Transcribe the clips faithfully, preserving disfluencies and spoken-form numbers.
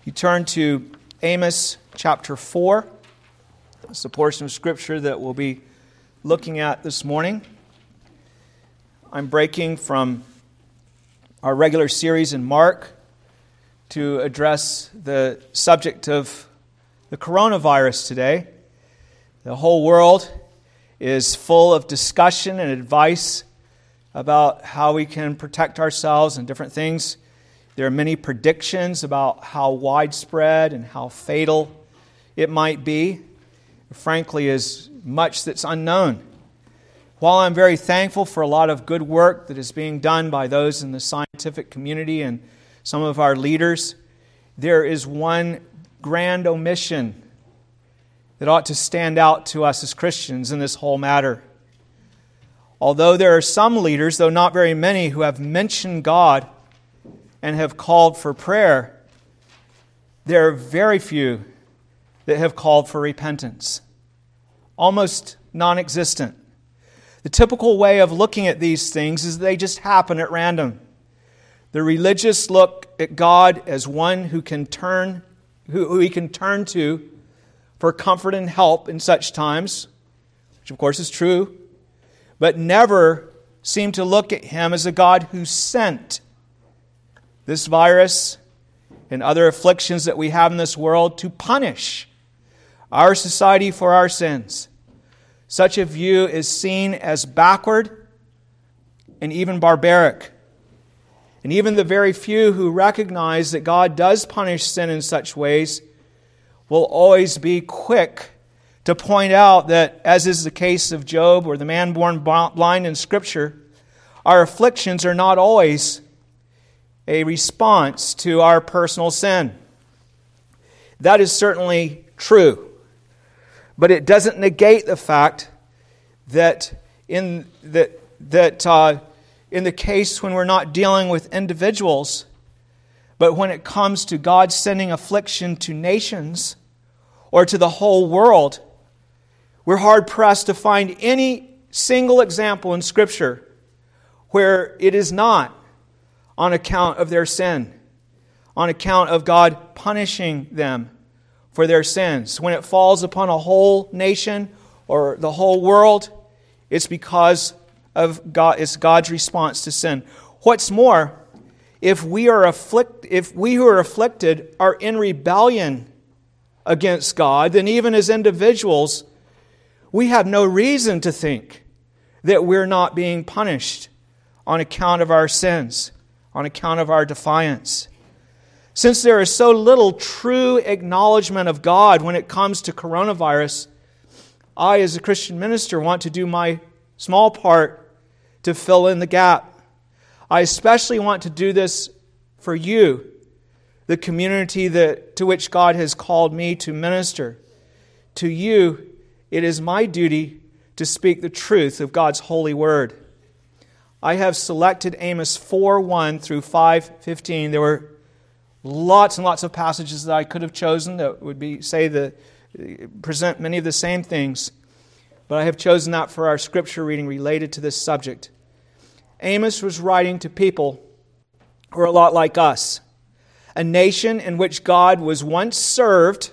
You turn to Amos chapter four. It's the portion of Scripture that we'll be looking at this morning. I'm breaking from our regular series in Mark to address the subject of the coronavirus today. The whole world is full of discussion and advice about how we can protect ourselves and different things. There are many predictions about how widespread and how fatal it might be. Frankly, is much that's unknown. While I'm very thankful for a lot of good work that is being done by those in the scientific community and some of our leaders, there is one grand omission that ought to stand out to us as Christians in this whole matter. Although there are some leaders, though not very many, who have mentioned God and have called for prayer, there are very few that have called for repentance. Almost non-existent. The typical way of looking at these things is they just happen at random. The religious look at God as one who can turn, who, who he can turn to for comfort and help in such times, which of course is true, but never seem to look at him as a God who sent this virus and other afflictions that we have in this world to punish our society for our sins. Such a view is seen as backward and even barbaric. And even the very few who recognize that God does punish sin in such ways will always be quick to point out that, as is the case of Job or the man born blind in Scripture, our afflictions are not always a response to our personal sin. That is certainly true. But it doesn't negate the fact that in that that uh, in the case when we're not dealing with individuals, but when it comes to God sending affliction to nations or to the whole world, we're hard-pressed to find any single example in Scripture where it is not on account of their sin, on account of God punishing them for their sins. When it falls upon a whole nation or the whole world, it's because of God, it's God's response to sin. What's more, if we are afflict, if we who are afflicted are in rebellion against God, then even as individuals, we have no reason to think that we're not being punished on account of our sins, on account of our defiance. Since there is so little true acknowledgement of God when it comes to coronavirus, I, as a Christian minister, want to do my small part to fill in the gap. I especially want to do this for you, the community that, to which God has called me to minister. To you, it is my duty to speak the truth of God's holy word. I have selected Amos four one through five fifteen. There were lots and lots of passages that I could have chosen that would be say the present many of the same things, but I have chosen that for our scripture reading related to this subject. Amos was writing to people who are a lot like us, a nation in which God was once served,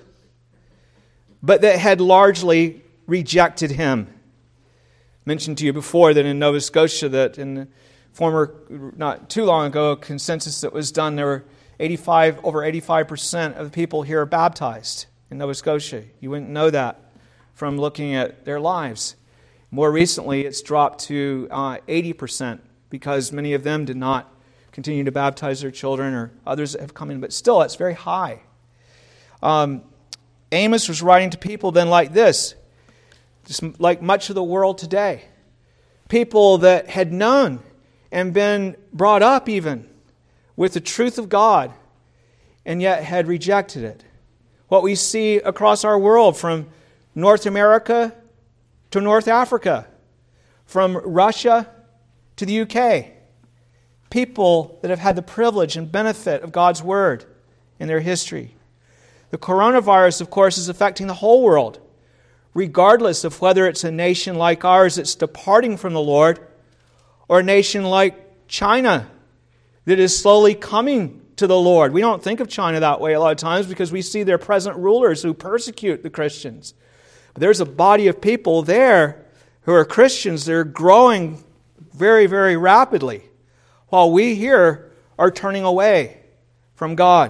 but that had largely rejected Him. I mentioned to you before that in Nova Scotia, that in the former, not too long ago, a consensus that was done, there were eighty-five over eighty-five percent of the people here are baptized in Nova Scotia. You wouldn't know that from looking at their lives. More recently, it's dropped to uh, eighty percent because many of them did not continue to baptize their children, or others that have come in, but still, it's very high. Um, Amos was writing to people then like this, just like much of the world today. People that had known and been brought up even with the truth of God, and yet had rejected it. What we see across our world, from North America to North Africa, from Russia to the U K. People that have had the privilege and benefit of God's Word in their history. The coronavirus, of course, is affecting the whole world, regardless of whether it's a nation like ours that's departing from the Lord, or a nation like China that is slowly coming to the Lord. We don't think of China that way a lot of times because we see their present rulers who persecute the Christians. But there's a body of people there who are Christians. They're growing very, very rapidly, while we here are turning away from God.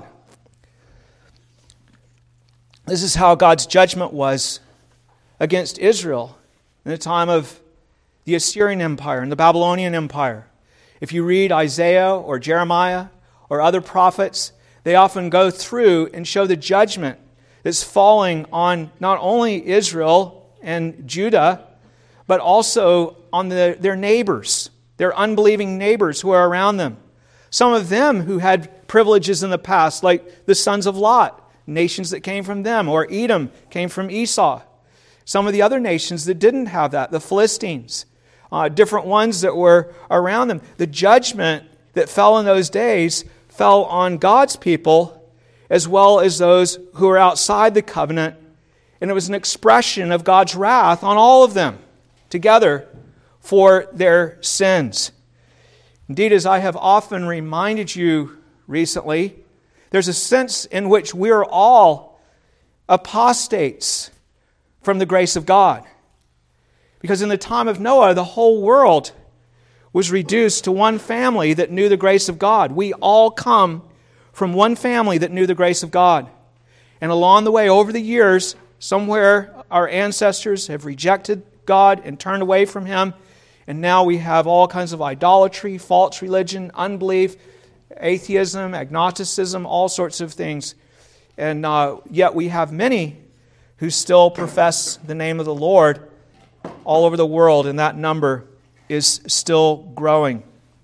This is how God's judgment was against Israel in the time of the Assyrian Empire and the Babylonian Empire. If you read Isaiah or Jeremiah or other prophets, they often go through and show the judgment that's falling on not only Israel and Judah, but also on the, their neighbors, their unbelieving neighbors who are around them. Some of them who had privileges in the past, like the sons of Lot, nations that came from them, or Edom came from Esau. Some of the other nations that didn't have that, the Philistines, uh, different ones that were around them. The judgment that fell in those days fell on God's people as well as those who are outside the covenant. And it was an expression of God's wrath on all of them together for their sins. Indeed, as I have often reminded you recently, there's a sense in which we're all apostates from the grace of God. Because in the time of Noah, the whole world was reduced to one family that knew the grace of God. We all come from one family that knew the grace of God. And along the way, over the years, somewhere our ancestors have rejected God and turned away from Him. And now we have all kinds of idolatry, false religion, unbelief, atheism, agnosticism, all sorts of things. And uh, yet we have many who still profess the name of the Lord all over the world, and that number is still growing.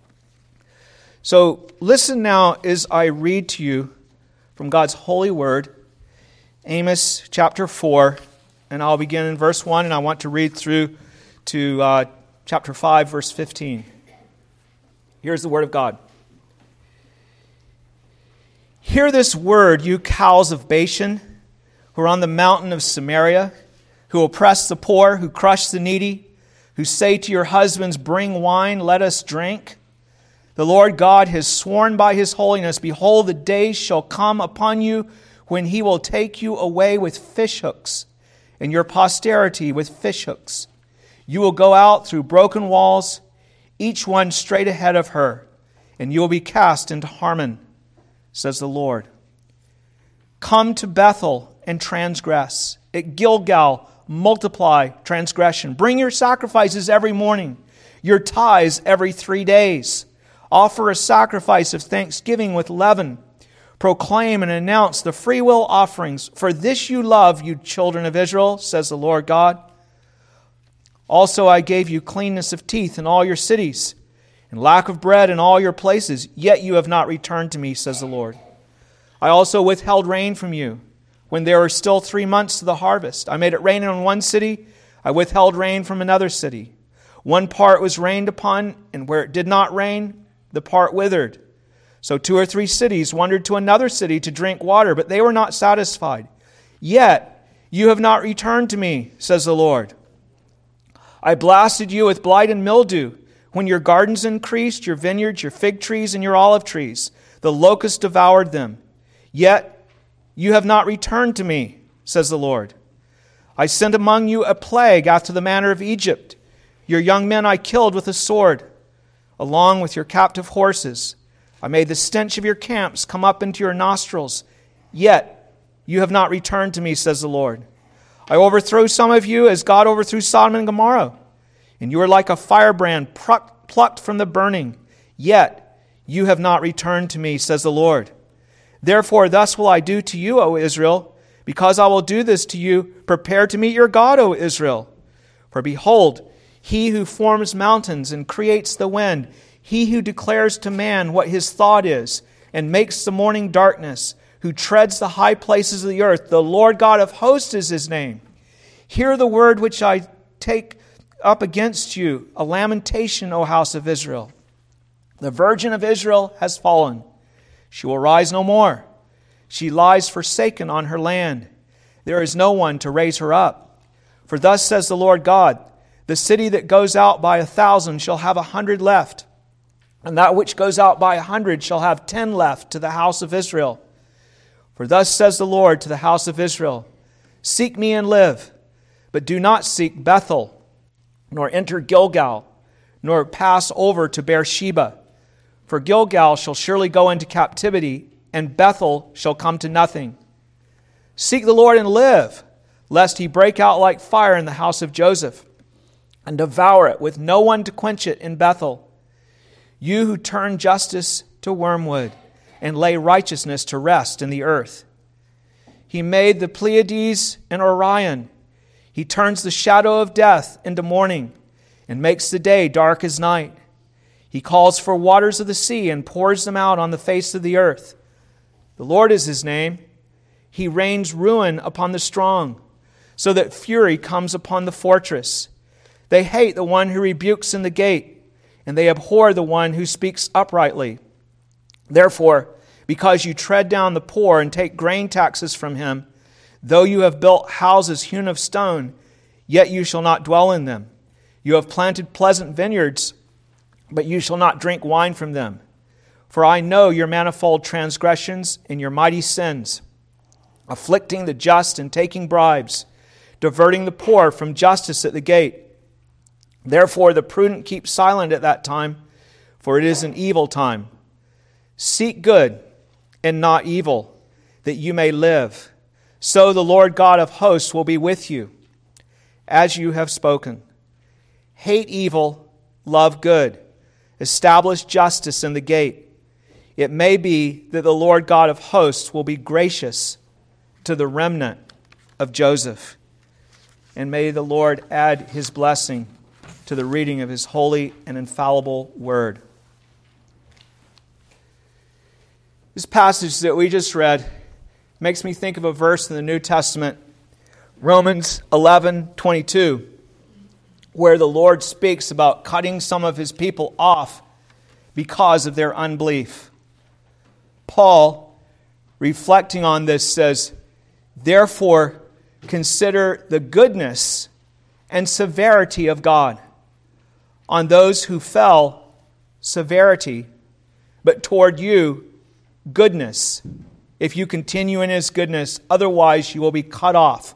So listen now as I read to you from God's holy word, Amos chapter four, and I'll begin in verse one, and I want to read through to uh, chapter five, verse fifteen. Here's the word of God. Hear this word, you cows of Bashan, who are on the mountain of Samaria, who oppress the poor, who crush the needy, who say to your husbands, bring wine, let us drink. The Lord God has sworn by His holiness, behold, the days shall come upon you when He will take you away with fishhooks, and your posterity with fishhooks. You will go out through broken walls, each one straight ahead of her, and you will be cast into Harmon, says the Lord. Come to Bethel and transgress. At Gilgal, multiply transgression. Bring your sacrifices every morning, your tithes every three days. Offer a sacrifice of thanksgiving with leaven. Proclaim and announce the freewill offerings. For this you love, you children of Israel, says the Lord God. Also I gave you cleanness of teeth in all your cities, and lack of bread in all your places, yet you have not returned to me, says the Lord. I also withheld rain from you when there were still three months to the harvest. I made it rain in one city, I withheld rain from another city. One part was rained upon, and where it did not rain, the part withered. So two or three cities wandered to another city to drink water, but they were not satisfied. Yet you have not returned to me, says the Lord. I blasted you with blight and mildew, when your gardens increased, your vineyards, your fig trees, and your olive trees. The locust devoured them. Yet you have not returned to me, says the Lord. I sent among you a plague after the manner of Egypt. Your young men I killed with a sword, along with your captive horses. I made the stench of your camps come up into your nostrils. Yet you have not returned to me, says the Lord. I overthrew some of you as God overthrew Sodom and Gomorrah. And you are like a firebrand plucked from the burning. Yet you have not returned to me, says the Lord. Therefore, thus will I do to you, O Israel. Because I will do this to you, prepare to meet your God, O Israel. For behold, He who forms mountains and creates the wind, He who declares to man what his thought is, and makes the morning darkness, who treads the high places of the earth, the Lord God of hosts is His name. Hear the word which I take up against you, a lamentation, O house of Israel. The virgin of Israel has fallen. She will rise no more. She lies forsaken on her land. There is no one to raise her up. For thus says the Lord God, the city that goes out by a thousand shall have a hundred left, And that which goes out by a hundred shall have ten left to the house of Israel. For thus says the Lord to the house of Israel, seek me and live, but do not seek Bethel, nor enter Gilgal, nor pass over to Beersheba. For Gilgal shall surely go into captivity, and Bethel shall come to nothing. Seek the Lord and live, lest he break out like fire in the house of Joseph, and devour it with no one to quench it in Bethel. You who turn justice to wormwood, and lay righteousness to rest in the earth. He made the Pleiades and Orion. He turns the shadow of death into morning, and makes the day dark as night. He calls for waters of the sea, and pours them out on the face of the earth. The Lord is his name. He rains ruin upon the strong, so that fury comes upon the fortress. They hate the one who rebukes in the gate, and they abhor the one who speaks uprightly. Therefore, because you tread down the poor and take grain taxes from him, though you have built houses hewn of stone, yet you shall not dwell in them. You have planted pleasant vineyards, but you shall not drink wine from them. For I know your manifold transgressions and your mighty sins, afflicting the just and taking bribes, diverting the poor from justice at the gate. Therefore the prudent keep silent at that time, for it is an evil time. Seek good and not evil, that you may live. So the Lord God of hosts will be with you, as you have spoken. Hate evil, love good. Establish justice in the gate. It may be that the Lord God of hosts will be gracious to the remnant of Joseph. And may the Lord add his blessing to the reading of his holy and infallible word. This passage that we just read makes me think of a verse in the New Testament, Romans eleven twenty-two, where the Lord speaks about cutting some of his people off because of their unbelief. Paul, reflecting on this, says, therefore, consider the goodness and severity of God. On those who fell, severity, but toward you, goodness, if you continue in his goodness, otherwise you will be cut off.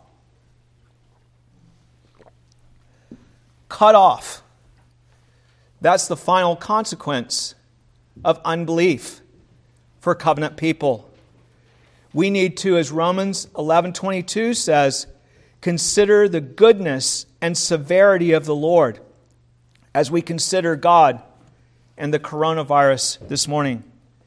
Cut off. That's the final consequence of unbelief for covenant people. We need to, as Romans eleven twenty-two says, consider the goodness and severity of the Lord as we consider God and the coronavirus this morning.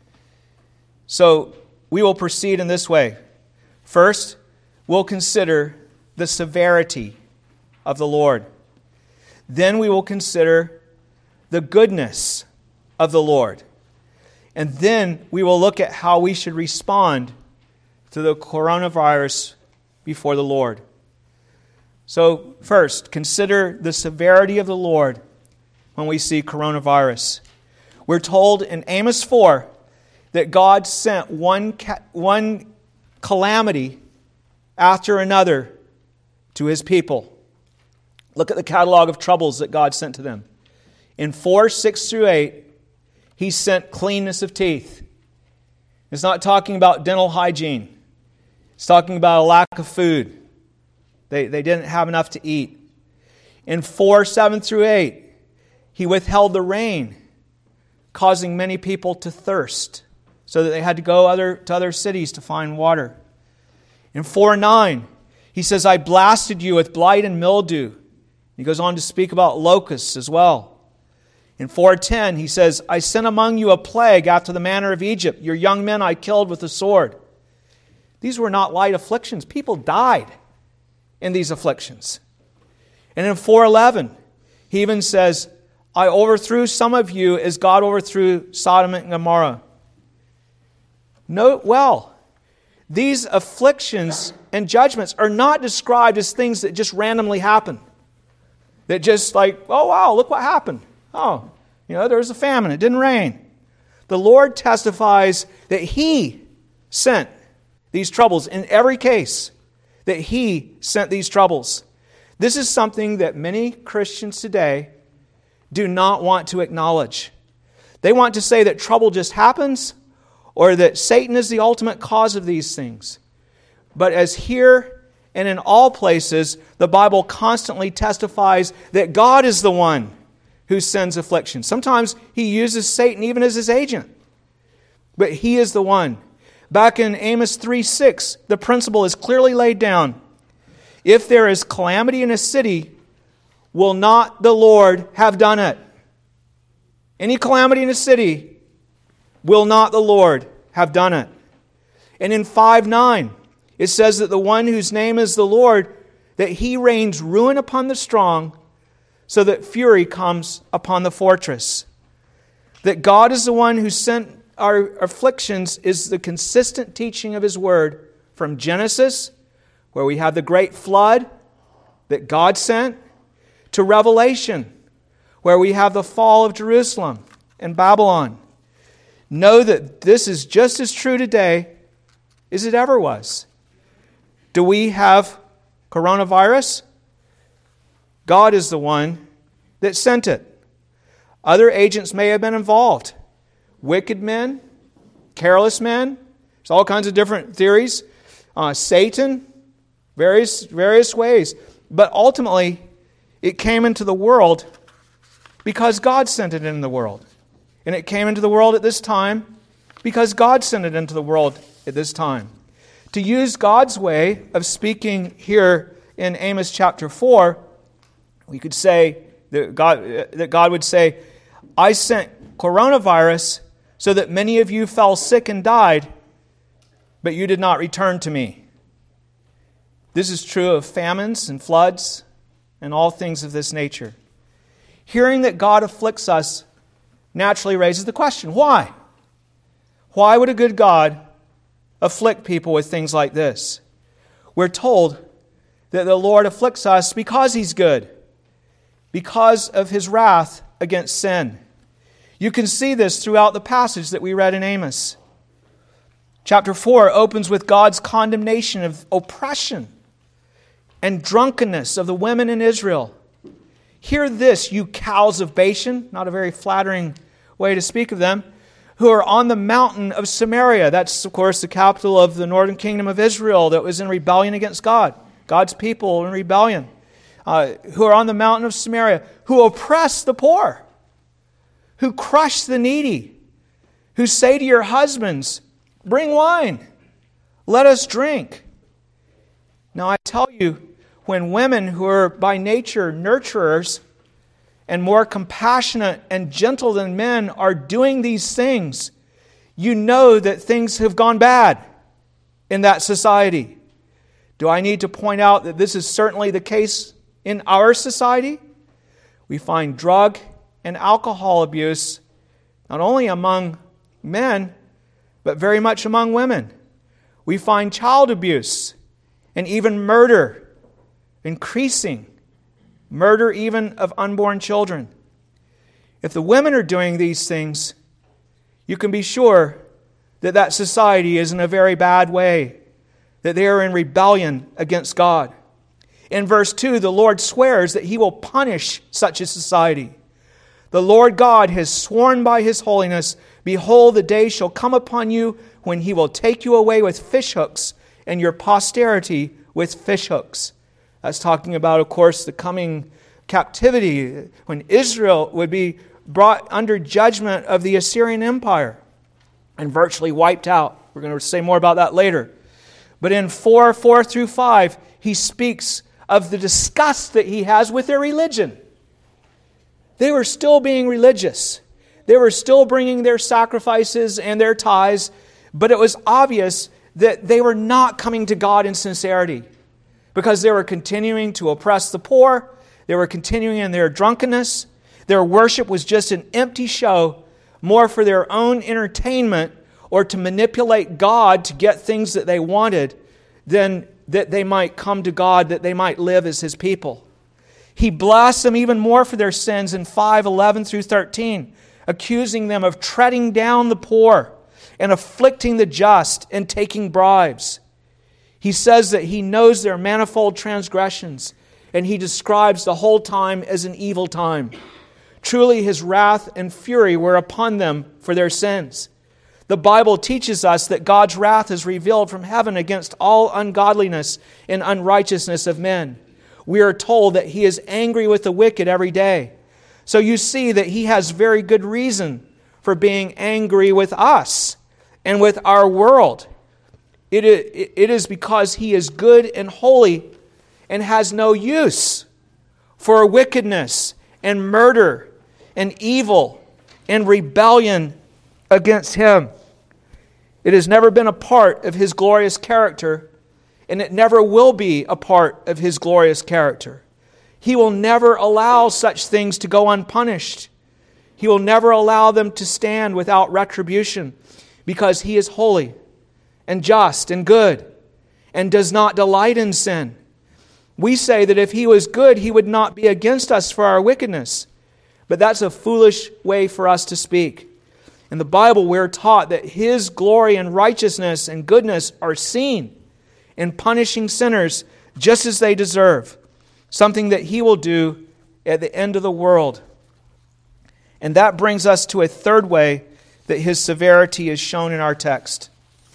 So we will proceed in this way. First, we'll consider the severity of the Lord. Then we will consider the goodness of the Lord. And then we will look at how we should respond to the coronavirus before the Lord. So first, consider the severity of the Lord when we see coronavirus. We're told in Amos four that God sent one, ca- one calamity after another to his people. Look at the catalog of troubles that God sent to them. In four, six through eight, he sent cleanness of teeth. It's not talking about dental hygiene. It's talking about a lack of food. They, they didn't have enough to eat. In four, seven through eight, he withheld the rain, causing many people to thirst, so that they had to go other, to other cities to find water. In four nine, he says, I blasted you with blight and mildew. He goes on to speak about locusts as well. In four ten, he says, I sent among you a plague after the manner of Egypt. Your young men I killed with the sword. These were not light afflictions. People died in these afflictions. And in four eleven, he even says, I overthrew some of you as God overthrew Sodom and Gomorrah. Note well, these afflictions and judgments are not described as things that just randomly happen. That just like, oh wow, look what happened. Oh, you know, there was a famine, it didn't rain. The Lord testifies that He sent these troubles in every case, that He sent these troubles. This is something that many Christians today do not want to acknowledge. They want to say that trouble just happens or that Satan is the ultimate cause of these things. But as here and in all places, the Bible constantly testifies that God is the one who sends affliction. Sometimes He uses Satan even as His agent. But He is the one. Back in Amos three six, the principle is clearly laid down. If there is calamity in a city, will not the Lord have done it? Any calamity in a city, will not the Lord have done it? And in five nine, it says that the one whose name is the Lord, that He rains ruin upon the strong, so that fury comes upon the fortress. That God is the one who sent our afflictions is the consistent teaching of His Word from Genesis, where we have the great flood that God sent, to Revelation, where we have the fall of Jerusalem and Babylon. Know that this is just as true today as it ever was. Do we have coronavirus? God is the one that sent it. Other agents may have been involved. Wicked men, careless men. There's all kinds of different theories. Uh, Satan, various various ways. But ultimately, it came into the world because God sent it into the world. And it came into the world at this time because God sent it into the world at this time. To use God's way of speaking here in Amos chapter four, we could say that God, that God would say, I sent coronavirus so that many of you fell sick and died, but you did not return to me. This is true of famines and floods and all things of this nature. Hearing that God afflicts us naturally raises the question, why? Why would a good God afflict people with things like this? We're told that the Lord afflicts us because He's good, because of His wrath against sin. You can see this throughout the passage that we read in Amos. Chapter four opens with God's condemnation of oppression and drunkenness of the women in Israel. Hear this, you cows of Bashan, not a very flattering way to speak of them, who are on the mountain of Samaria. That's, of course, the capital of the northern kingdom of Israel that was in rebellion against God. God's people in rebellion. Uh, who are on the mountain of Samaria, who oppress the poor, who crush the needy, who say to your husbands, bring wine, let us drink. Now I tell you, when women who are by nature nurturers and more compassionate and gentle than men are doing these things, you know that things have gone bad in that society. Do I need to point out that this is certainly the case in our society? We find drug and alcohol abuse not only among men, but very much among women. We find child abuse and even murder increasing. Murder even of unborn children. If the women are doing these things, you can be sure that that society is in a very bad way, that they are in rebellion against God. In verse two, the Lord swears that He will punish such a society. The Lord God has sworn by His holiness, behold, the day shall come upon you when He will take you away with fishhooks and your posterity with fishhooks. That's talking about, of course, the coming captivity when Israel would be brought under judgment of the Assyrian Empire and virtually wiped out. We're going to say more about that later. But in four, four through five, he speaks of the disgust that he has with their religion. They were still being religious. They were still bringing their sacrifices and their tithes, but it was obvious that they were not coming to God in sincerity because they were continuing to oppress the poor. They were continuing in their drunkenness. Their worship was just an empty show, more for their own entertainment or to manipulate God to get things that they wanted than that they might come to God, that they might live as His people. He blasts them even more for their sins in five eleven through thirteen, accusing them of treading down the poor and afflicting the just and taking bribes. He says that He knows their manifold transgressions, and He describes the whole time as an evil time. Truly His wrath and fury were upon them for their sins. The Bible teaches us that God's wrath is revealed from heaven against all ungodliness and unrighteousness of men. We are told that He is angry with the wicked every day. So you see that He has very good reason for being angry with us and with our world. It is because He is good and holy and has no use for wickedness and murder and evil and rebellion against Him. It has never been a part of His glorious character, and it never will be a part of His glorious character. He will never allow such things to go unpunished. He will never allow them to stand without retribution, because He is holy and just and good and does not delight in sin. We say that if He was good, He would not be against us for our wickedness. But that's a foolish way for us to speak. In the Bible, we're taught that His glory and righteousness and goodness are seen in punishing sinners just as they deserve, something that He will do at the end of the world. And that brings us to a third way that His severity is shown in our text.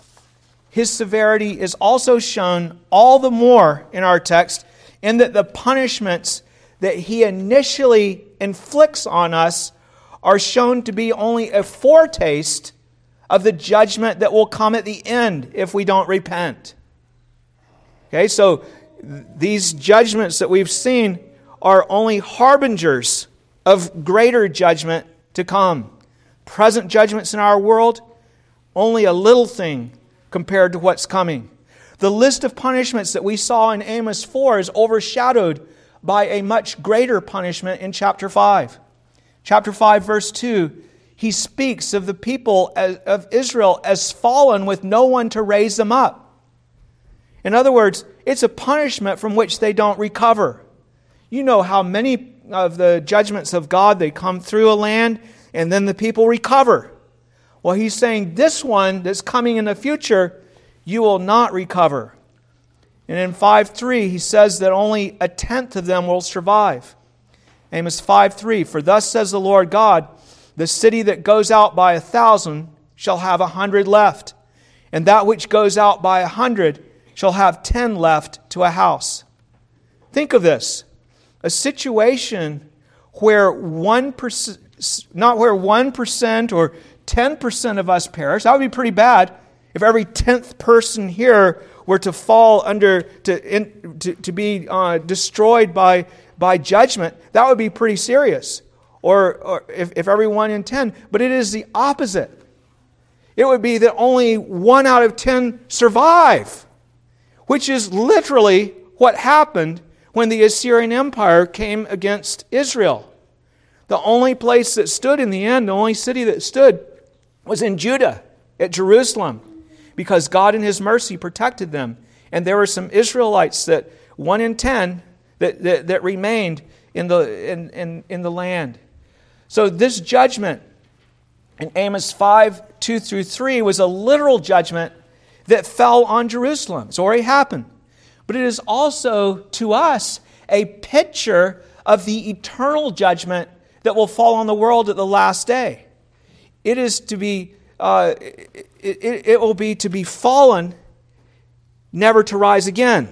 His severity is also shown all the more in our text in that the punishments that He initially inflicts on us are shown to be only a foretaste of the judgment that will come at the end if we don't repent. Okay, so these judgments that we've seen are only harbingers of greater judgment to come. Present judgments in our world, only a little thing compared to what's coming. The list of punishments that we saw in Amos four is overshadowed by a much greater punishment in chapter five. Chapter five, verse two, he speaks of the people of Israel as fallen with no one to raise them up. In other words, it's a punishment from which they don't recover. You know how many of the judgments of God, they come through a land and then the people recover. Well, he's saying this one that's coming in the future, you will not recover. And in five three, he says that only a tenth of them will survive. Amos five three, for thus says the Lord God, the city that goes out by a thousand shall have a hundred left, and that which goes out by a hundred shall have ten left to a house. Think of this, a situation where one percent, not where one percent or ten percent of us perish. That would be pretty bad if every tenth person here were to fall under, to in, to, to be uh, destroyed by, by judgment. That would be pretty serious. Or, or if, if every one in ten. But it is the opposite. It would be that only one out of ten survive, which is literally what happened when the Assyrian Empire came against Israel. The only place that stood in the end, the only city that stood, was in Judah, at Jerusalem, because God in His mercy protected them. And there were some Israelites that, one in ten, that, that, that remained in the, in, in, in the land. So this judgment in Amos five, two through three was a literal judgment that fell on Jerusalem. It's already happened. But it is also, to us, a picture of the eternal judgment that will fall on the world at the last day. It is to be, uh, it, it, it will be to be fallen, never to rise again.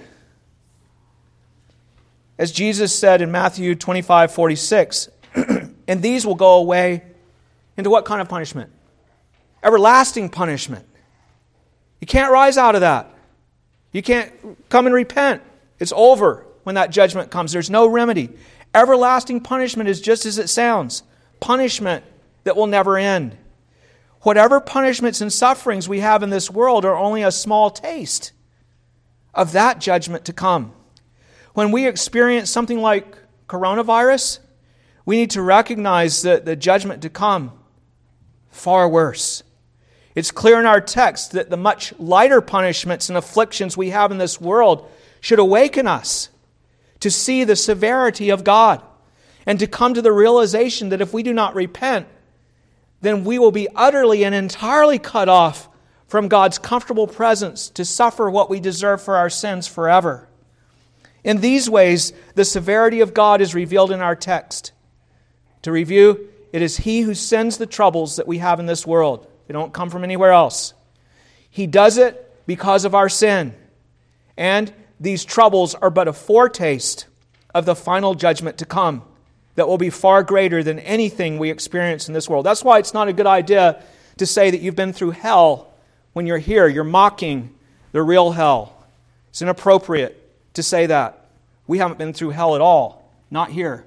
As Jesus said in Matthew twenty-five forty-six, and these will go away into what kind of punishment? Everlasting punishment. You can't rise out of that. You can't come and repent. It's over when that judgment comes. There's no remedy. Everlasting punishment is just as it sounds. Punishment that will never end. Whatever punishments and sufferings we have in this world are only a small taste of that judgment to come. When we experience something like coronavirus, we need to recognize that the judgment to come, far worse. It's clear in our text that the much lighter punishments and afflictions we have in this world should awaken us to see the severity of God and to come to the realization that if we do not repent, then we will be utterly and entirely cut off from God's comfortable presence to suffer what we deserve for our sins forever. In these ways, the severity of God is revealed in our text. To review, it is He who sends the troubles that we have in this world. They don't come from anywhere else. He does it because of our sin. And these troubles are but a foretaste of the final judgment to come that will be far greater than anything we experience in this world. That's why it's not a good idea to say that you've been through hell when you're here. You're mocking the real hell. It's inappropriate to say that. We haven't been through hell at all. Not here.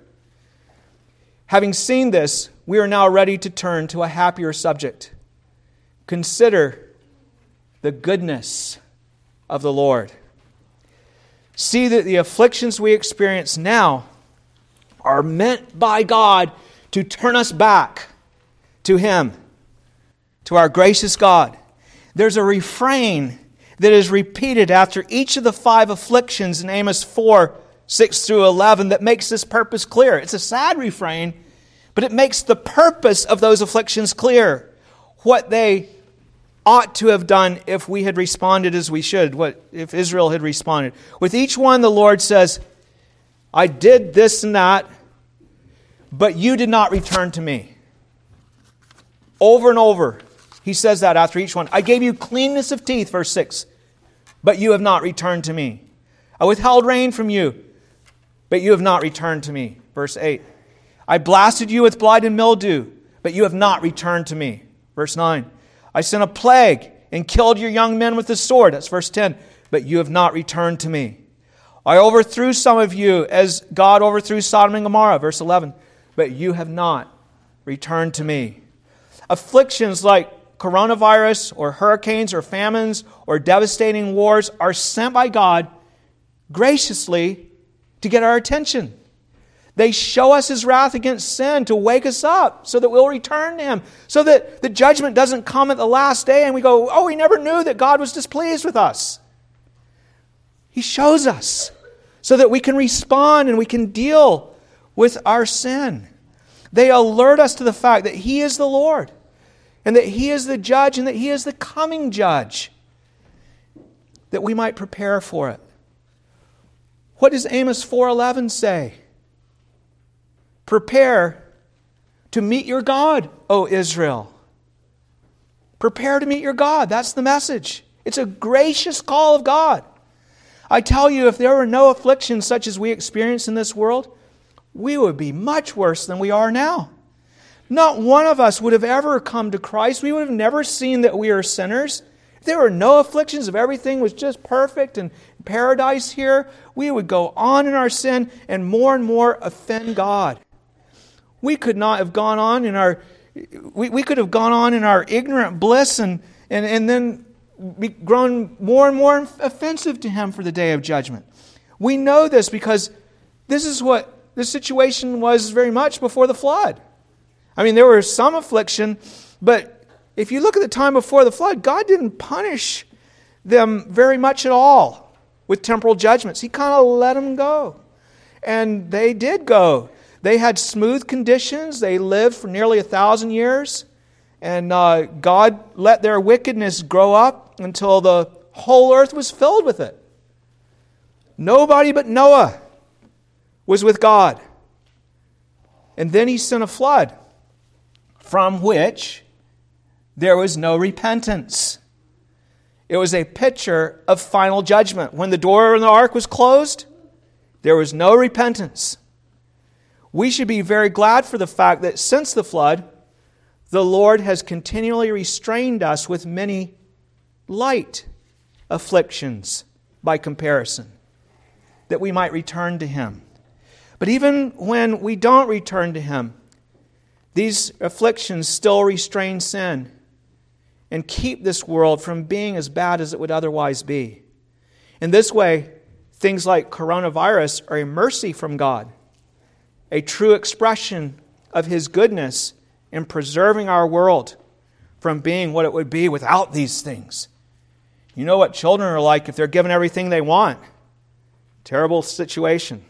Having seen this, we are now ready to turn to a happier subject. Consider the goodness of the Lord. See that the afflictions we experience now are meant by God to turn us back to Him, to our gracious God. There's a refrain that is repeated after each of the five afflictions in Amos four, six through eleven that makes this purpose clear. It's a sad refrain, but it makes the purpose of those afflictions clear. What they ought to have done if we had responded as we should, what if Israel had responded. With each one, the Lord says, I did this and that, but you did not return to me. Over and over, He says that after each one. I gave you cleanness of teeth, verse six, but you have not returned to me. I withheld rain from you, but you have not returned to me, verse eight. I blasted you with blight and mildew, but you have not returned to me, verse nine. I sent a plague and killed your young men with the sword. That's verse ten. But you have not returned to me. I overthrew some of you as God overthrew Sodom and Gomorrah. Verse eleven. But you have not returned to me. Afflictions like coronavirus or hurricanes or famines or devastating wars are sent by God graciously to get our attention. They show us His wrath against sin to wake us up so that we'll return to Him. So that the judgment doesn't come at the last day and we go, oh, we never knew that God was displeased with us. He shows us so that we can respond and we can deal with our sin. They alert us to the fact that He is the Lord and that He is the judge and that He is the coming judge, that we might prepare for it. What does Amos four eleven say? Prepare to meet your God, O Israel. Prepare to meet your God. That's the message. It's a gracious call of God. I tell you, if there were no afflictions such as we experience in this world, we would be much worse than we are now. Not one of us would have ever come to Christ. We would have never seen that we are sinners. If there were no afflictions, if everything was just perfect and paradise here, we would go on in our sin and more and more offend God. We could not have gone on in our we, we could have gone on in our ignorant bliss and, and, and then be grown more and more offensive to Him for the day of judgment. We know this because this is what the situation was very much before the flood. I mean, there was some affliction, but if you look at the time before the flood, God didn't punish them very much at all with temporal judgments. He kind of let them go. And they did go. They had smooth conditions. They lived for nearly a thousand years. And uh, God let their wickedness grow up until the whole earth was filled with it. Nobody but Noah was with God. And then He sent a flood from which there was no repentance. It was a picture of final judgment. When the door in the ark was closed, there was no repentance. We should be very glad for the fact that since the flood, the Lord has continually restrained us with many light afflictions by comparison, that we might return to Him. But even when we don't return to Him, these afflictions still restrain sin and keep this world from being as bad as it would otherwise be. In this way, things like coronavirus are a mercy from God, a true expression of His goodness in preserving our world from being what it would be without these things. You know what children are like if they're given everything they want. Terrible situation.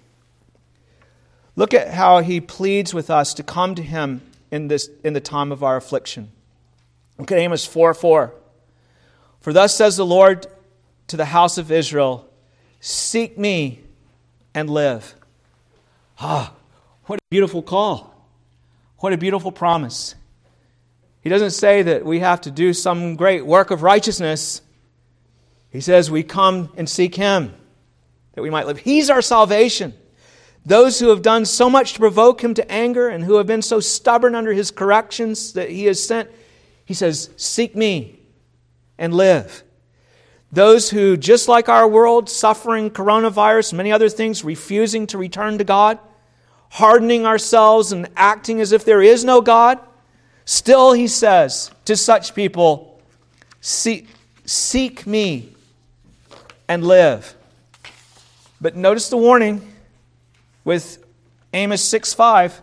Look at how He pleads with us to come to Him in this in the time of our affliction. Look at Amos four four. For thus says the Lord to the house of Israel, seek me and live. Ah, what a beautiful call. What a beautiful promise. He doesn't say that we have to do some great work of righteousness. He says we come and seek Him, that we might live. He's our salvation. Those who have done so much to provoke Him to anger and who have been so stubborn under His corrections that He has sent, He says, seek me and live. Those who, just like our world, suffering coronavirus and many other things, refusing to return to God, hardening ourselves and acting as if there is no God, still, He says to such people, seek, seek me and live. But notice the warning with Amos six five.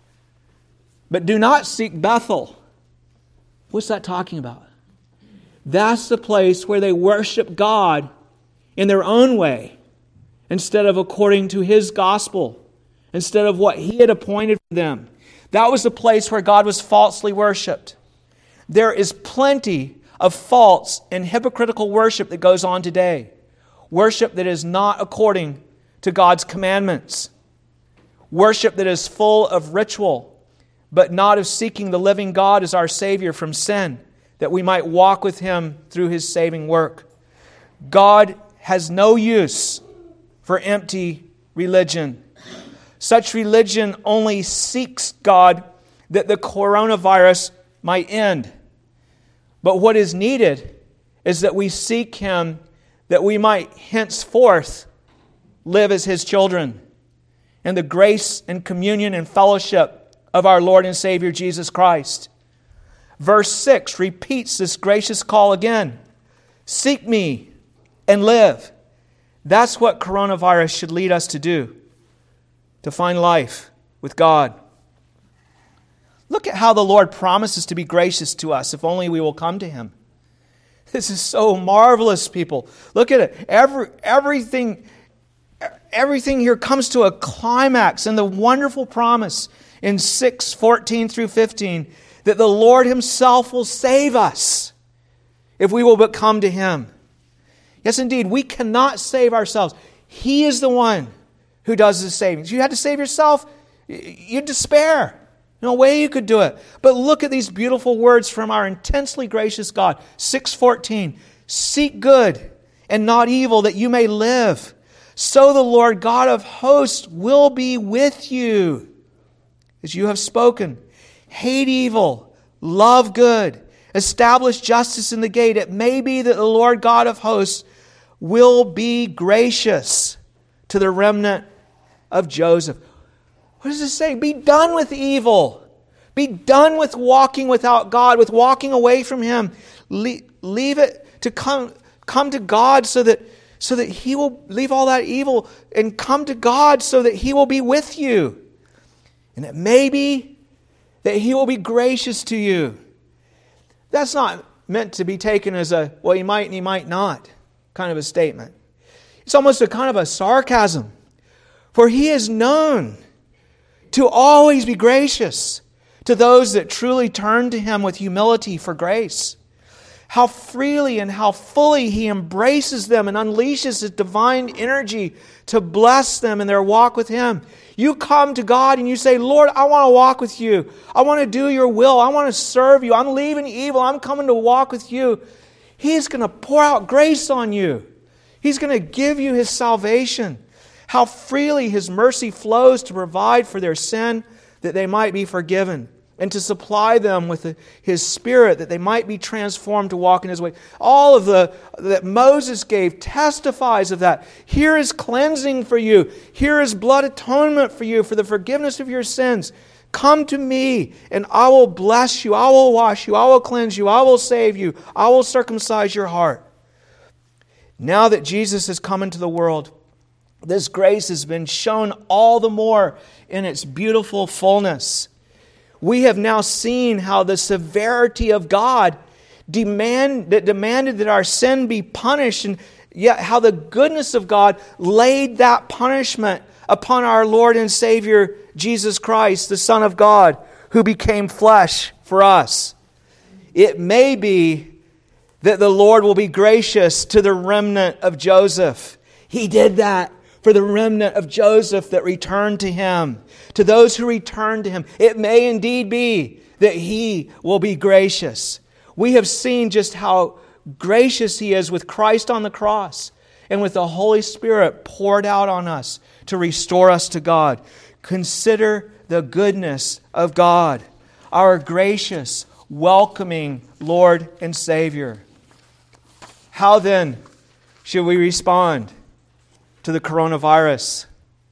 But do not seek Bethel. What's that talking about? That's the place where they worship God in their own way, instead of according to His gospel, instead of what He had appointed for them. That was the place where God was falsely worshipped. There is plenty of false and hypocritical worship that goes on today. Worship that is not according to God's commandments. Worship that is full of ritual, but not of seeking the living God as our Savior from sin, that we might walk with Him through His saving work. God has no use for empty religion. Such religion only seeks God that the coronavirus might end. But what is needed is that we seek Him that we might henceforth live as His children in the grace and communion and fellowship of our Lord and Savior Jesus Christ. Verse six repeats this gracious call again. Seek me and live. That's what coronavirus should lead us to do, to find life with God. Look at how the Lord promises to be gracious to us if only we will come to Him. This is so marvelous, people. Look at it. Every, everything, everything here comes to a climax in the wonderful promise in six fourteen through fifteen that the Lord Himself will save us if we will but come to Him. Yes, indeed, we cannot save ourselves. He is the one who does the saving. If you had to save yourself, you'd despair. No way you could do it. But look at these beautiful words from our intensely gracious God. six fourteen, seek good and not evil, that you may live. So the Lord God of hosts will be with you, as you have spoken. Hate evil, love good, establish justice in the gate. It may be that the Lord God of hosts will be gracious to the remnant of Joseph. What does it say? Be done with evil. Be done with walking without God, with walking away from Him. Le- leave it to come, come to God so that, so that He will leave all that evil and come to God so that He will be with you. And it may be that He will be gracious to you. That's not meant to be taken as a, well, He might and He might not kind of a statement. It's almost a kind of a sarcasm. For He is known to always be gracious to those that truly turn to Him with humility for grace. How freely and how fully He embraces them and unleashes His divine energy to bless them in their walk with Him. You come to God and you say, Lord, I want to walk with You. I want to do Your will. I want to serve You. I'm leaving evil. I'm coming to walk with You. He's going to pour out grace on you. He's going to give you His salvation. How freely His mercy flows to provide for their sin that they might be forgiven, and to supply them with His Spirit that they might be transformed to walk in His way. All of the that Moses gave testifies of that. Here is cleansing for you. Here is blood atonement for you for the forgiveness of your sins. Come to me and I will bless you. I will wash you. I will cleanse you. I will save you. I will circumcise your heart. Now that Jesus has come into the world, this grace has been shown all the more in its beautiful fullness. We have now seen how the severity of God demand, that demanded that our sin be punished, and yet how the goodness of God laid that punishment upon our Lord and Savior Jesus Christ, the Son of God, who became flesh for us. It may be that the Lord will be gracious to the remnant of Joseph. He did that for the remnant of Joseph that returned to him. To those who return to him, it may indeed be that he will be gracious. We have seen just how gracious he is with Christ on the cross and with the Holy Spirit poured out on us to restore us to God. Consider the goodness of God, our gracious, welcoming Lord and Savior. How then should we respond to the coronavirus?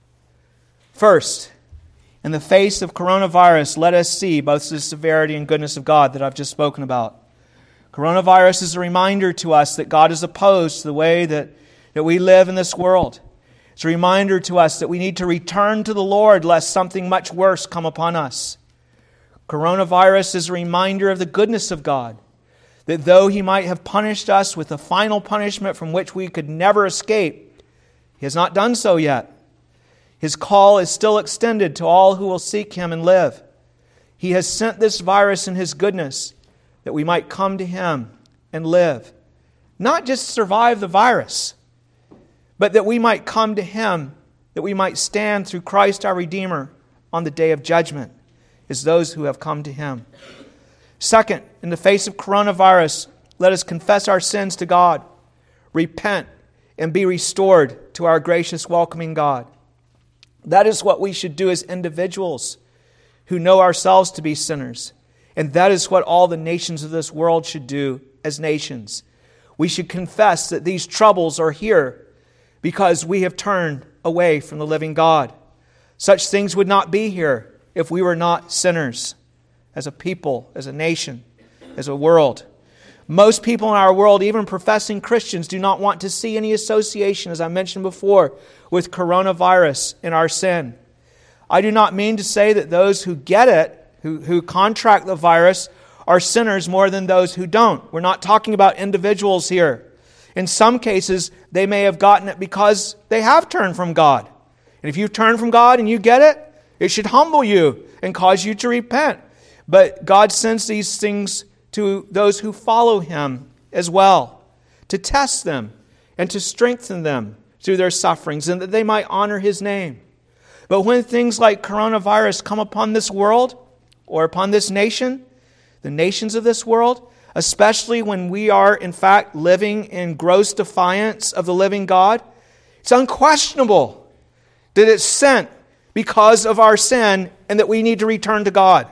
First, in the face of coronavirus, let us see both the severity and goodness of God that I've just spoken about. Coronavirus is a reminder to us that God is opposed to the way that, that we live in this world. It's a reminder to us that we need to return to the Lord lest something much worse come upon us. Coronavirus is a reminder of the goodness of God, that though He might have punished us with a final punishment from which we could never escape, He has not done so yet. His call is still extended to all who will seek Him and live. He has sent this virus in His goodness that we might come to Him and live. Not just survive the virus, but that we might come to Him, that we might stand through Christ our Redeemer on the day of judgment as those who have come to Him. Second, in the face of coronavirus, let us confess our sins to God, repent, and be restored to our gracious, welcoming God. That is what we should do as individuals who know ourselves to be sinners. And that is what all the nations of this world should do as nations. We should confess that these troubles are here because we have turned away from the living God. Such things would not be here if we were not sinners, as a people, as a nation, as a world. Most people in our world, even professing Christians, do not want to see any association, as I mentioned before, with coronavirus and our sin. I do not mean to say that those who get it, who, who contract the virus, are sinners more than those who don't. We're not talking about individuals here. In some cases, they may have gotten it because they have turned from God. And if you turn from God and you get it, it should humble you and cause you to repent. But God sends these things to those who follow Him as well, to test them and to strengthen them through their sufferings, and that they might honor His name. But when things like coronavirus come upon this world or upon this nation, the nations of this world, especially when we are in fact living in gross defiance of the living God, it's unquestionable that it's sent because of our sin and that we need to return to God.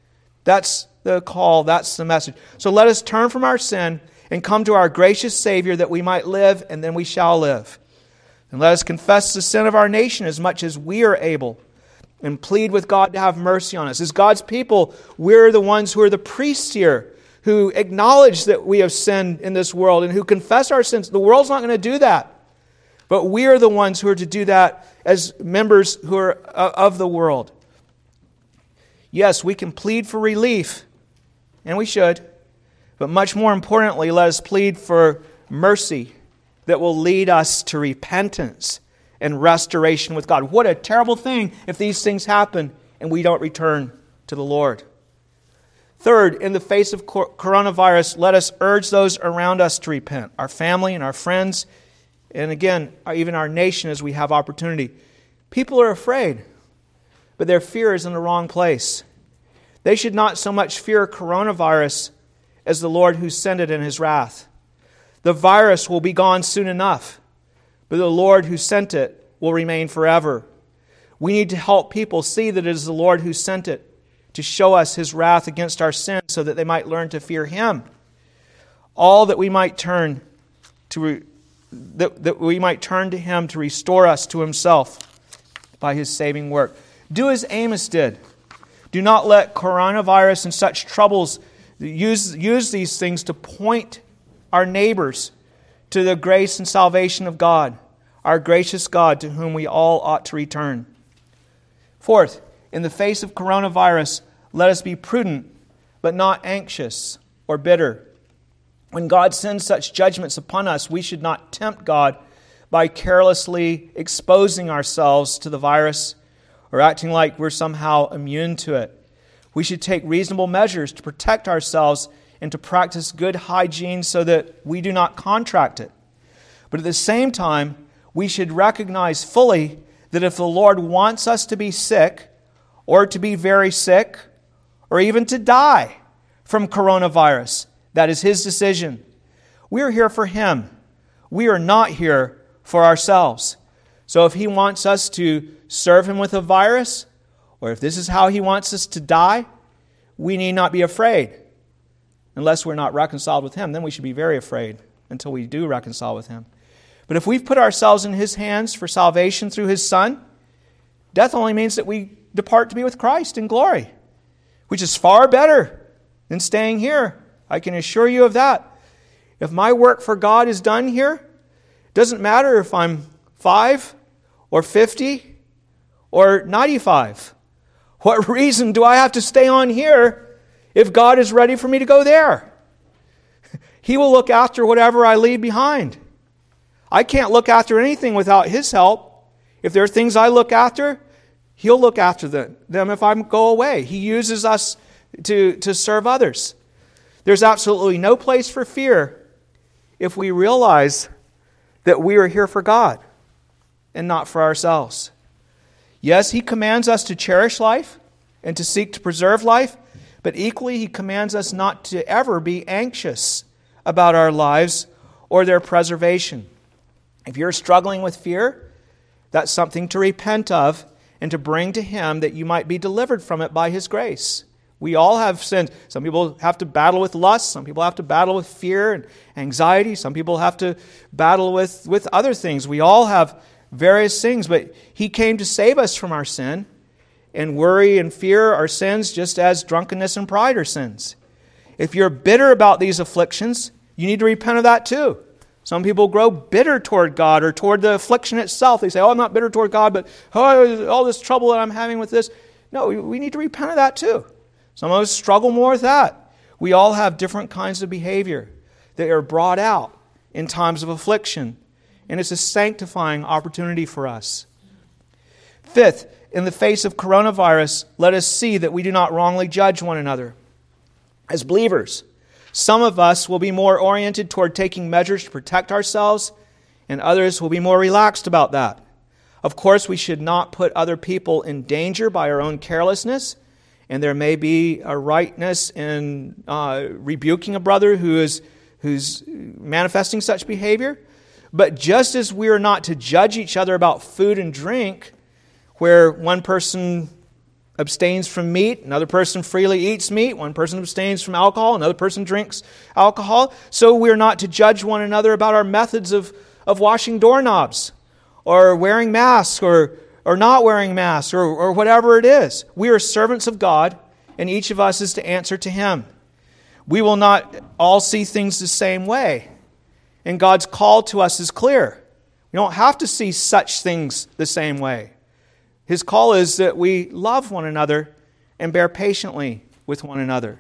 That's the call, that's the message. So let us turn from our sin and come to our gracious Savior that we might live, and then we shall live. And let us confess the sin of our nation as much as we are able and plead with God to have mercy on us. As God's people, we're the ones who are the priests here, who acknowledge that we have sinned in this world and who confess our sins. The world's not going to do that. But we are the ones who are to do that as members who are of the world. Yes, we can plead for relief, and we should. But much more importantly, let us plead for mercy that will lead us to repentance and restoration with God. What a terrible thing if these things happen and we don't return to the Lord. Third, in the face of coronavirus, let us urge those around us to repent, our family and our friends, and again, even our nation as we have opportunity. People are afraid, but their fear is in the wrong place. They should not so much fear coronavirus as the Lord who sent it in His wrath. The virus will be gone soon enough, but the Lord who sent it will remain forever. We need to help people see that it is the Lord who sent it to show us His wrath against our sin so that they might learn to fear Him. All that we might turn to re- that, that we might turn to Him to restore us to Himself by His saving work. Do as Amos did. Do not let coronavirus and such troubles use, use these things to point our neighbors to the grace and salvation of God, our gracious God to whom we all ought to return. Fourth, in the face of coronavirus, let us be prudent, but not anxious or bitter. When God sends such judgments upon us, we should not tempt God by carelessly exposing ourselves to the virus or acting like we're somehow immune to it. We should take reasonable measures to protect ourselves and to practice good hygiene so that we do not contract it. But at the same time, we should recognize fully that if the Lord wants us to be sick, or to be very sick, or even to die from coronavirus, that is His decision. We are here for Him. We are not here for ourselves. So if He wants us to serve Him with a virus, or if this is how He wants us to die, we need not be afraid. Unless we're not reconciled with Him, then we should be very afraid until we do reconcile with Him. But if we've put ourselves in His hands for salvation through His Son, death only means that we depart to be with Christ in glory, which is far better than staying here. I can assure you of that. If my work for God is done here, it doesn't matter if I'm five or fifty or ninety-five. What reason do I have to stay on here if God is ready for me to go there? He will look after whatever I leave behind. I can't look after anything without His help. If there are things I look after, He'll look after them, them if I go away. He uses us to, to serve others. There's absolutely no place for fear if we realize that we are here for God and not for ourselves. Yes, He commands us to cherish life and to seek to preserve life, but equally He commands us not to ever be anxious about our lives or their preservation. If you're struggling with fear, that's something to repent of and to bring to Him that you might be delivered from it by His grace. We all have sins. Some people have to battle with lust. Some people have to battle with fear and anxiety. Some people have to battle with, with other things. We all have various things, but He came to save us from our sin. And worry and fear are sins just as drunkenness and pride are sins. If you're bitter about these afflictions, you need to repent of that too. Some people grow bitter toward God or toward the affliction itself. They say, oh, I'm not bitter toward God, but oh, all this trouble that I'm having with this. No, we need to repent of that too. Some of us struggle more with that. We all have different kinds of behavior that are brought out in times of affliction. And it's a sanctifying opportunity for us. Fifth, in the face of coronavirus, let us see that we do not wrongly judge one another. As believers, some of us will be more oriented toward taking measures to protect ourselves, and others will be more relaxed about that. Of course, we should not put other people in danger by our own carelessness, and there may be a rightness in uh, rebuking a brother who is who's manifesting such behavior. But just as we are not to judge each other about food and drink, where one person abstains from meat, another person freely eats meat, one person abstains from alcohol, another person drinks alcohol, so we are not to judge one another about our methods of, of washing doorknobs, or wearing masks, or or not wearing masks, or, or whatever it is. We are servants of God, and each of us is to answer to Him. We will not all see things the same way, and God's call to us is clear. We don't have to see such things the same way. His call is that we love one another and bear patiently with one another.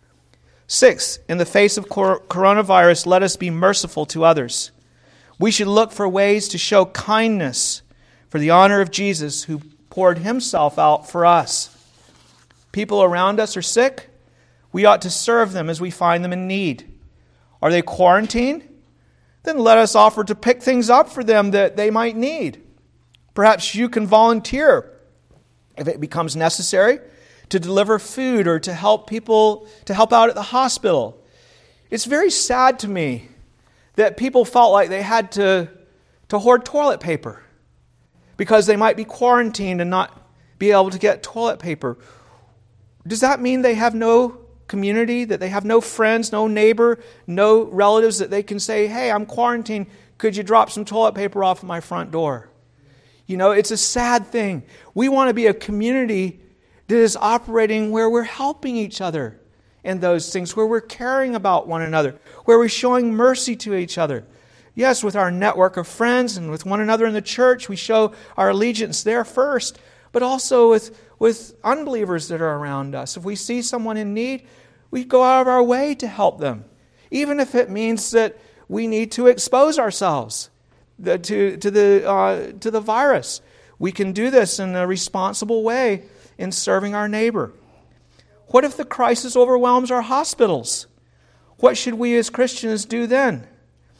Sixth, in the face of coronavirus, let us be merciful to others. We should look for ways to show kindness for the honor of Jesus, who poured Himself out for us. People around us are sick. We ought to serve them as we find them in need. Are they quarantined? Then let us offer to pick things up for them that they might need. Perhaps you can volunteer, if it becomes necessary, to deliver food or to help people, to help out at the hospital. It's very sad to me that people felt like they had to, to hoard toilet paper because they might be quarantined and not be able to get toilet paper. Does that mean they have no community, that they have no friends, no neighbor, no relatives that they can say, hey, I'm quarantined, could you drop some toilet paper off at my front door? You know, it's a sad thing. We want to be a community that is operating where we're helping each other in those things, where we're caring about one another, where we're showing mercy to each other. Yes, with our network of friends and with one another in the church, we show our allegiance there first, but also with, with unbelievers that are around us. If we see someone in need, we go out of our way to help them, even if it means that we need to expose ourselves to, to, the, uh, to the virus. We can do this in a responsible way in serving our neighbor. What if the crisis overwhelms our hospitals? What should we as Christians do then?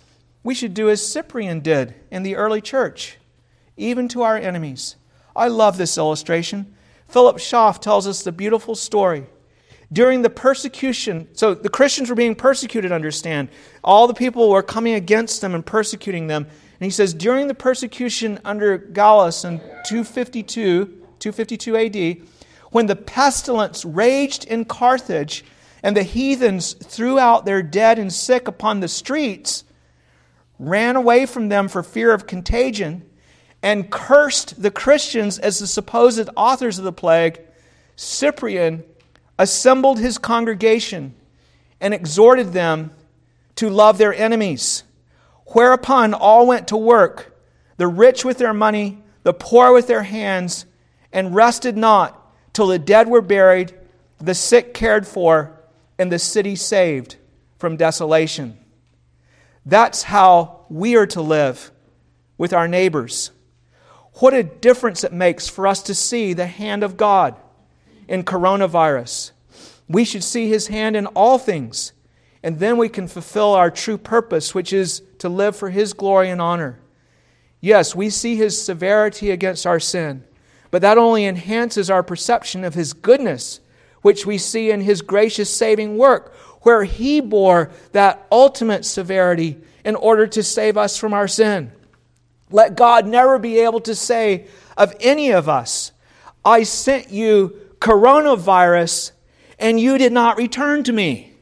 We should do as Cyprian did in the early church, even to our enemies. I love this illustration. Philip Schaff tells us the beautiful story. During the persecution, so the Christians were being persecuted, understand. All the people were coming against them and persecuting them. And he says, during the persecution under Gallus in two fifty-two A D, when the pestilence raged in Carthage and the heathens threw out their dead and sick upon the streets, ran away from them for fear of contagion, and cursed the Christians as the supposed authors of the plague, Cyprian assembled his congregation and exhorted them to love their enemies. Whereupon all went to work, the rich with their money, the poor with their hands, and rested not till the dead were buried, the sick cared for, and the city saved from desolation. That's how we are to live with our neighbors. What a difference it makes for us to see the hand of God in coronavirus. We should see His hand in all things, and then we can fulfill our true purpose, which is to live for His glory and honor. Yes, we see His severity against our sin, but that only enhances our perception of His goodness, which we see in His gracious saving work, where He bore that ultimate severity in order to save us from our sin. Let God never be able to say of any of us, I sent you coronavirus and you did not return to me.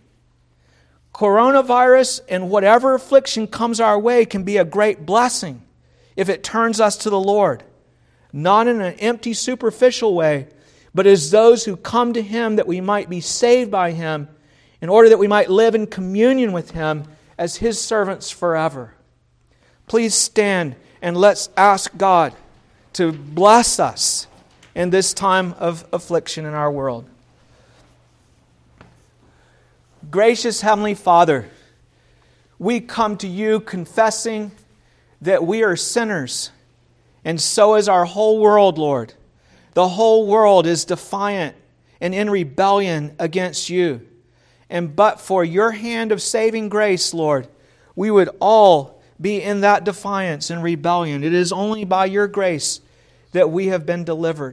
Coronavirus and whatever affliction comes our way can be a great blessing if it turns us to the Lord. Not in an empty, superficial way, but as those who come to Him that we might be saved by Him, in order that we might live in communion with Him as His servants forever. Please stand and let's ask God to bless us in this time of affliction in our world. Gracious Heavenly Father, we come to You confessing that we are sinners, and so is our whole world, Lord. The whole world is defiant and in rebellion against You. And but for Your hand of saving grace, Lord, we would all be in that defiance and rebellion. It is only by Your grace that we have been delivered.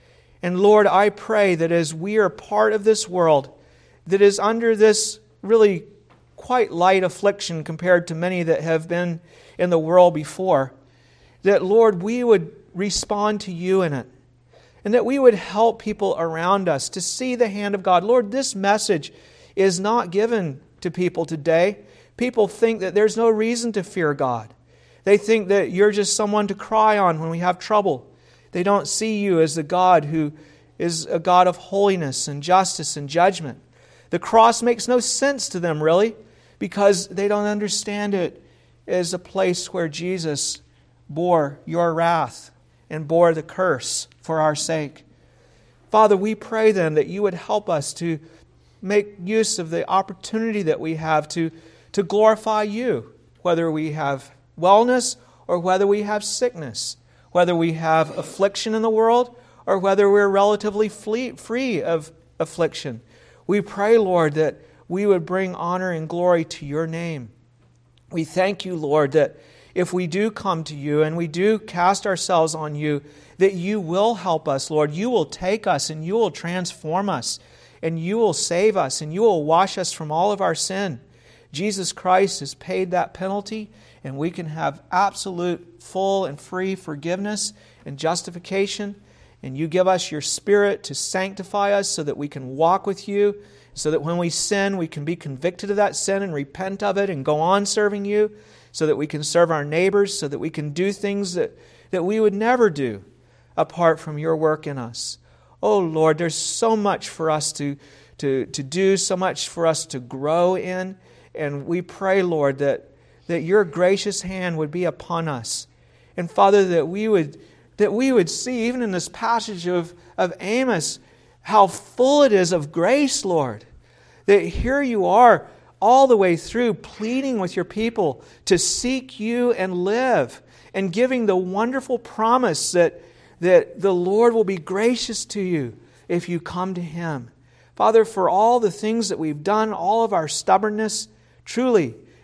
And Lord, I pray that as we are part of this world that is under this really quite light affliction compared to many that have been in the world before, that Lord, we would respond to You in it. And that we would help people around us to see the hand of God. Lord, this message is not given to people today. People think that there's no reason to fear God. They think that You're just someone to cry on when we have trouble. They don't see You as the God who is a God of holiness and justice and judgment. The cross makes no sense to them, really, because they don't understand it as a place where Jesus bore Your wrath and bore the curse for our sake. Father, we pray then that You would help us to make use of the opportunity that we have to, to glorify You, whether we have wellness or whether we have sickness, whether we have affliction in the world or whether we're relatively free of affliction. We pray, Lord, that we would bring honor and glory to Your name. We thank You, Lord, that if we do come to You and we do cast ourselves on You, that You will help us, Lord. You will take us and You will transform us and You will save us and You will wash us from all of our sin. Jesus Christ has paid that penalty, and we can have absolute, full, and free forgiveness and justification. And You give us Your Spirit to sanctify us so that we can walk with You, so that when we sin, we can be convicted of that sin and repent of it and go on serving You, so that we can serve our neighbors, so that we can do things that, that we would never do apart from Your work in us. Oh Lord, there's so much for us to, to, to do, so much for us to grow in. And we pray, Lord, that, that Your gracious hand would be upon us. And Father, that we would that we would see, even in this passage of, of Amos, how full it is of grace, Lord. That here You are all the way through pleading with Your people to seek You and live, and giving the wonderful promise that, that the Lord will be gracious to you if you come to Him. Father, for all the things that we've done, all of our stubbornness, truly,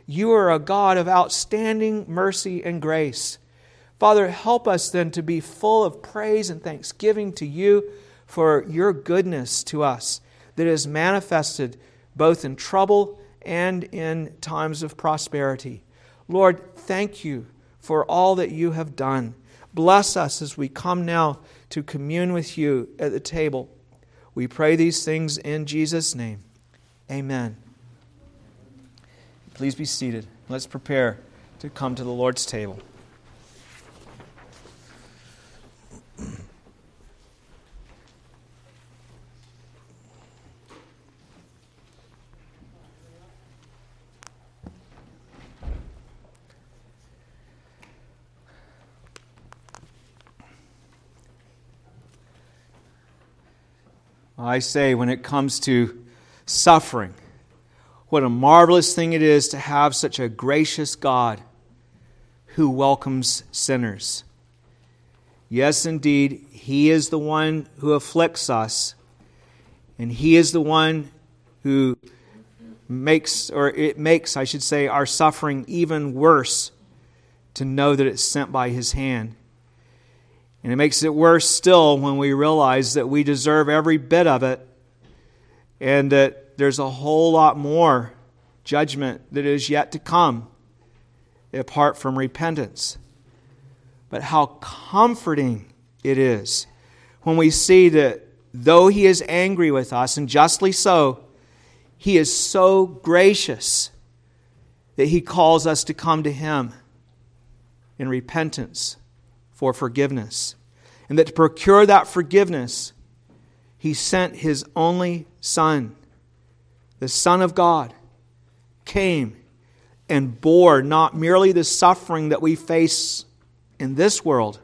You are a God of outstanding mercy and grace. Father, help us then to be full of praise and thanksgiving to You for Your goodness to us that is manifested both in trouble and in times of prosperity. Lord, thank You for all that You have done. Bless us as we come now to commune with You at the table. We pray these things in Jesus' name. Amen. Please be seated. Let's prepare to come to the Lord's table. I say, when it comes to suffering, what a marvelous thing it is to have such a gracious God who welcomes sinners. Yes, indeed, He is the one who afflicts us, and He is the one who makes, or it makes, I should say, our suffering even worse to know that it's sent by His hand. And it makes it worse still when we realize that we deserve every bit of it, and that there's a whole lot more judgment that is yet to come apart from repentance. But how comforting it is when we see that though He is angry with us, and justly so, He is so gracious that He calls us to come to Him in repentance for forgiveness. And that to procure that forgiveness, He sent His only Son, the Son of God, came and bore not merely the suffering that we face in this world,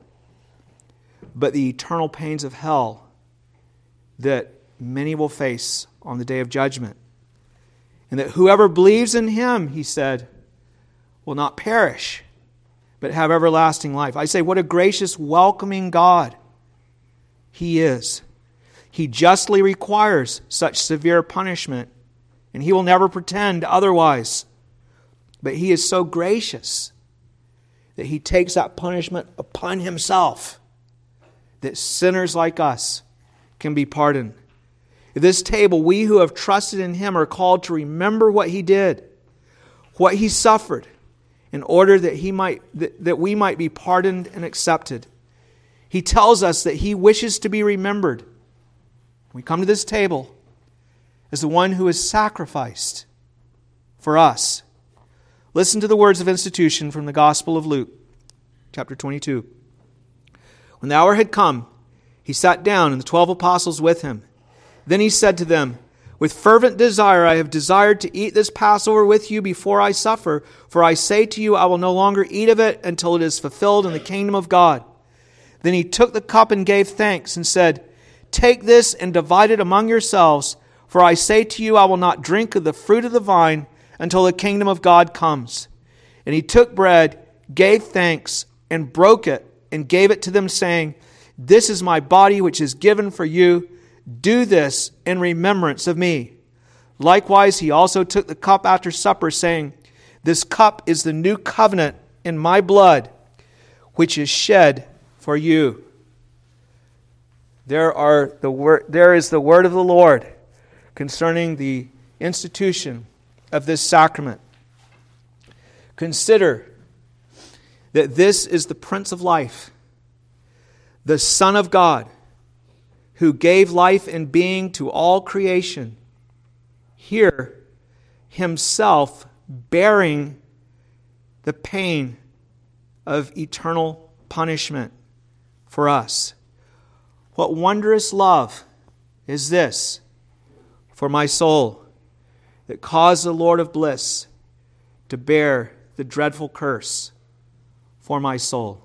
but the eternal pains of hell that many will face on the day of judgment. And that whoever believes in Him, He said, will not perish, but have everlasting life. I say, what a gracious, welcoming God He is. He justly requires such severe punishment, and He will never pretend otherwise. But He is so gracious that He takes that punishment upon Himself, that sinners like us can be pardoned. At this table, we who have trusted in Him are called to remember what He did, what He suffered, in order that he might that, that we might be pardoned and accepted. He tells us that He wishes to be remembered. We come to this table as the one who is sacrificed for us. Listen to the words of institution from the Gospel of Luke, chapter twenty-two. When the hour had come, He sat down, and the twelve apostles with Him. Then He said to them, with fervent desire I have desired to eat this Passover with you before I suffer, for I say to you, I will no longer eat of it until it is fulfilled in the kingdom of God. Then He took the cup and gave thanks and said, take this and divide it among yourselves, for I say to you, I will not drink of the fruit of the vine until the kingdom of God comes. And He took bread, gave thanks, and broke it, and gave it to them, saying, this is my body which is given for you. Do this in remembrance of me. Likewise, He also took the cup after supper, saying, this cup is the new covenant in my blood, which is shed for you. There are the word, there is the word of the Lord concerning the institution of this sacrament. Consider that this is the Prince of Life, the Son of God, who gave life and being to all creation, here Himself bearing the pain of eternal punishment for us. What wondrous love is this for my soul, that caused the Lord of bliss to bear the dreadful curse for my soul.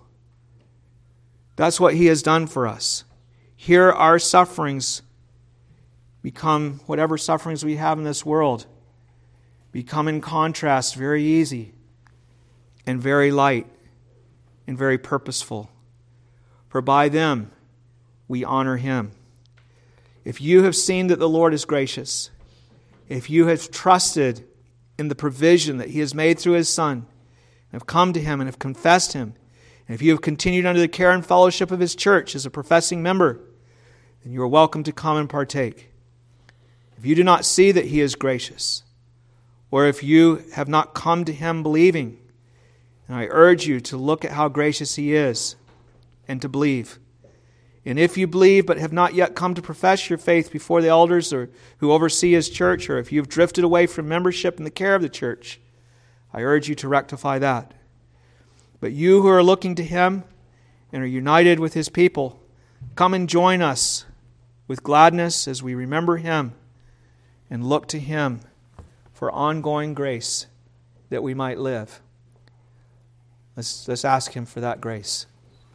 That's what He has done for us. Here our sufferings become, whatever sufferings we have in this world, become in contrast very easy and very light and very purposeful. For by them we honor Him. If you have seen that the Lord is gracious, if you have trusted in the provision that He has made through His Son, and have come to Him and have confessed Him, and if you have continued under the care and fellowship of His church as a professing member, then you are welcome to come and partake. If you do not see that He is gracious, or if you have not come to Him believing, then I urge you to look at how gracious He is and to believe. And if you believe but have not yet come to profess your faith before the elders or who oversee His church, or if you have drifted away from membership and the care of the church, I urge you to rectify that. But you who are looking to Him and are united with His people, come and join us with gladness as we remember Him and look to Him for ongoing grace that we might live. Let's, let's ask Him for that grace.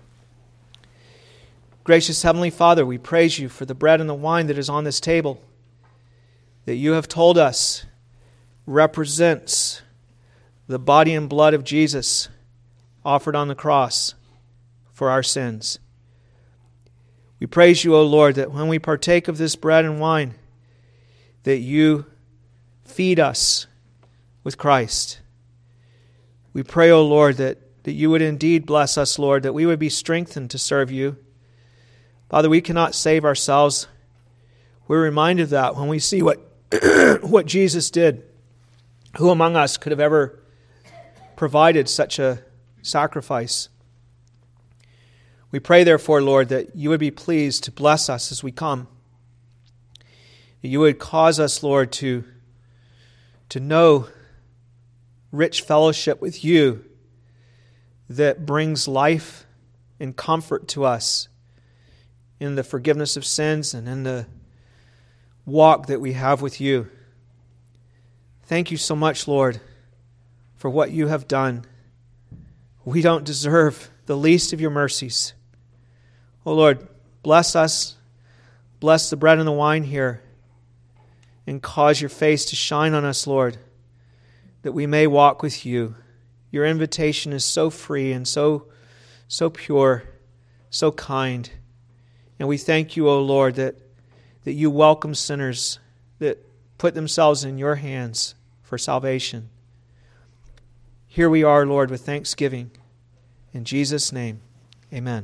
Gracious Heavenly Father, we praise You for the bread and the wine that is on this table, that You have told us represents the body and blood of Jesus offered on the cross for our sins. We praise You, O Lord, that when we partake of this bread and wine, that You feed us with Christ. We pray, O Lord, that, that You would indeed bless us, Lord, that we would be strengthened to serve You. Father, we cannot save ourselves. We're reminded of that when we see what, what Jesus did. Who among us could have ever provided such a sacrifice? We pray, therefore, Lord, that You would be pleased to bless us as we come. That You would cause us, Lord, to, to know rich fellowship with You that brings life and comfort to us in the forgiveness of sins and in the walk that we have with You. Thank You so much, Lord, for what You have done. We don't deserve the least of Your mercies. Oh Lord, bless us, bless the bread and the wine here, and cause Your face to shine on us, Lord, that we may walk with You. Your invitation is so free and so, so pure, so kind. And we thank You, O Lord, that, that You welcome sinners that put themselves in Your hands for salvation. Here we are, Lord, with thanksgiving. In Jesus' name, amen.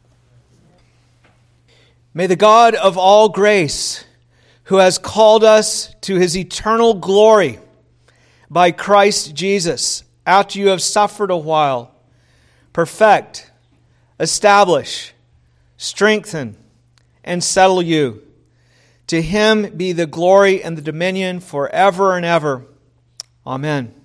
May the God of all grace, who has called us to His eternal glory by Christ Jesus, after you have suffered a while, perfect, establish, strengthen, and settle you. To Him be the glory and the dominion forever and ever. Amen.